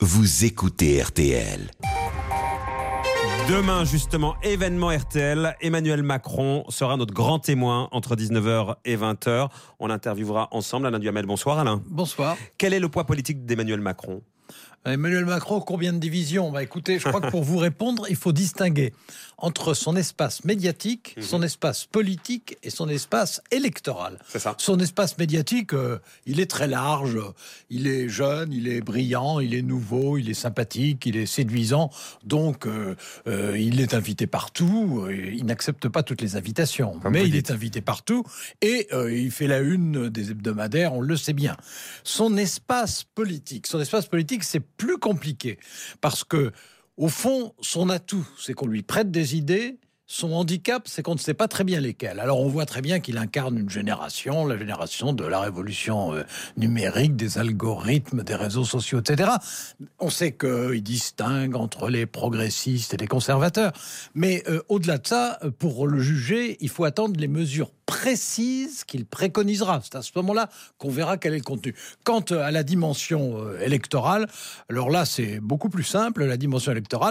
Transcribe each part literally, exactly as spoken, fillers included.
vous écoutez R T L. Demain, justement, événement R T L, Emmanuel Macron sera notre grand témoin entre dix-neuf heures et vingt heures. On l'interviewera ensemble. Alain Duhamel, bonsoir Alain. Bonsoir. Quel est le poids politique d'Emmanuel Macron ? Emmanuel Macron, combien de divisions ? Bah écoutez, je crois que pour vous répondre, il faut distinguer entre son espace médiatique, mmh. son espace politique et son espace électoral. C'est ça. Son espace médiatique, euh, il est très large. Il est jeune, il est brillant, il est nouveau, il est sympathique, il est séduisant. Donc, euh, euh, il est invité partout. Il n'accepte pas toutes les invitations, Comme mais il dites. est invité partout. Et euh, il fait la une des hebdomadaires, on le sait bien. Son espace politique, son espace politique, c'est plus compliqué parce que, au fond, son atout, c'est qu'on lui prête des idées. Son handicap, c'est qu'on ne sait pas très bien lesquelles. Alors, on voit très bien qu'il incarne une génération, la génération de la révolution euh, numérique, des algorithmes, des réseaux sociaux, et cetera. On sait qu'il distingue entre les progressistes et les conservateurs. Mais euh, au-delà de ça, pour le juger, il faut attendre les mesures précises qu'il préconisera. C'est à ce moment-là qu'on verra quel est le contenu. Quant à la dimension euh, électorale, alors là, c'est beaucoup plus simple. La dimension électorale,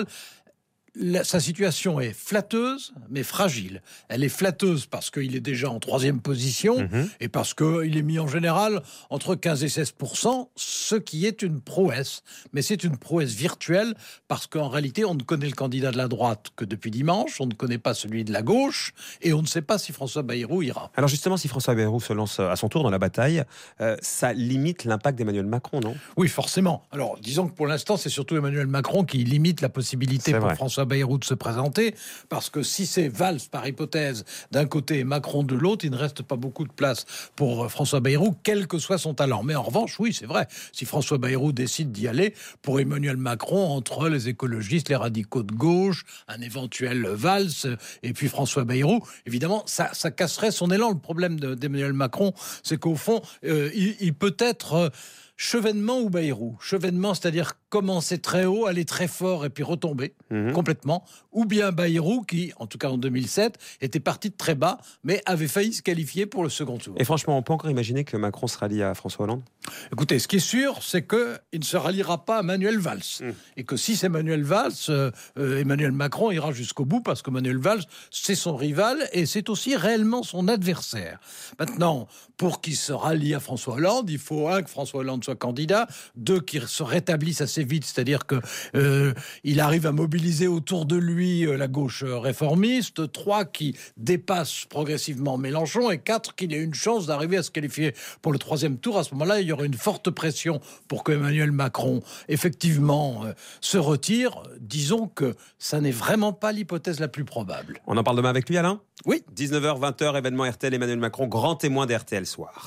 La, sa situation est flatteuse, mais fragile. Elle est flatteuse parce qu'il est déjà en troisième position mmh. et parce qu'il est mis en général entre quinze et seize pour cent, ce qui est une prouesse. Mais c'est une prouesse virtuelle parce qu'en réalité, on ne connaît le candidat de la droite que depuis dimanche, on ne connaît pas celui de la gauche et on ne sait pas si François Bayrou ira. Alors justement, si François Bayrou se lance à son tour dans la bataille, euh, ça limite l'impact d'Emmanuel Macron, non ? Oui, forcément. Alors, disons que pour l'instant, c'est surtout Emmanuel Macron qui limite la possibilité c'est pour vrai. François Bayrou de se présenter, parce que si c'est Valls par hypothèse d'un côté et Macron de l'autre, il ne reste pas beaucoup de place pour François Bayrou, quel que soit son talent. Mais en revanche, oui, c'est vrai, si François Bayrou décide d'y aller, pour Emmanuel Macron, entre les écologistes, les radicaux de gauche, un éventuel Valls, et puis François Bayrou, évidemment, ça, ça casserait son élan. Le problème de, d'Emmanuel Macron, c'est qu'au fond, euh, il, il peut être... Euh, Chevènement ou Bayrou ? Chevènement, c'est-à-dire commencer très haut, aller très fort et puis retomber mmh. complètement. Ou bien Bayrou, qui, en tout cas en deux mille sept, était parti de très bas, mais avait failli se qualifier pour le second tour. Et franchement, on peut encore imaginer que Macron se rallie à François Hollande ? Écoutez, ce qui est sûr, c'est qu'il ne se ralliera pas à Manuel Valls. Mmh. Et que si c'est Manuel Valls, euh, euh, Emmanuel Macron ira jusqu'au bout, parce que Manuel Valls, c'est son rival et c'est aussi réellement son adversaire. Maintenant, pour qu'il se rallie à François Hollande, il faut, un, que François Hollande soit candidat, deux, qu'il se rétablisse assez vite, c'est-à-dire que euh, il arrive à mobiliser autour de lui euh, la gauche réformiste, trois, qui dépasse progressivement Mélenchon, et quatre, qu'il ait une chance d'arriver à se qualifier pour le troisième tour. À ce moment-là, il y aurait une forte pression pour que Emmanuel Macron, effectivement, euh, se retire. Disons que ça n'est vraiment pas l'hypothèse la plus probable. On en parle demain avec lui, Alain ? Oui. dix-neuf heures, vingt heures, événement R T L, Emmanuel Macron, grand témoin d'R T L Soir.